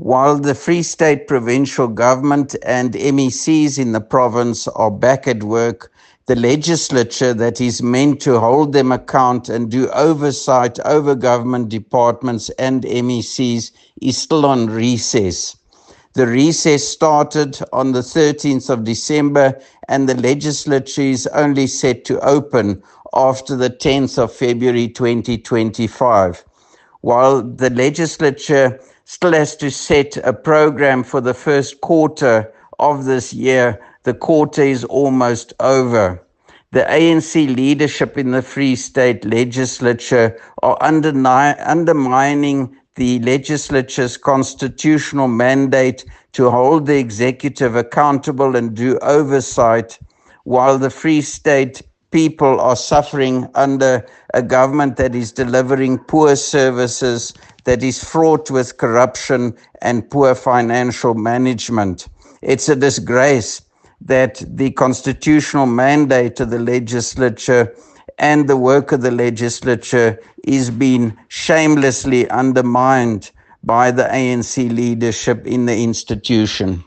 While the Free State provincial government and MECs in the province are back at work, the legislature that is meant to hold them account and do oversight over government departments and MECs is still on recess. The recess started on the 13th of December and the legislature is only set to open after the 10th of February 2025. While the legislature still has to set a program for the first quarter of this year, the quarter is almost over. The ANC leadership in the Free State legislature are undermining the legislature's constitutional mandate to hold the executive accountable and do oversight, while the Free State people are suffering under a government that is delivering poor services, that is fraught with corruption and poor financial management. It's a disgrace that the constitutional mandate of the legislature and the work of the legislature is being shamelessly undermined by the ANC leadership in the institution.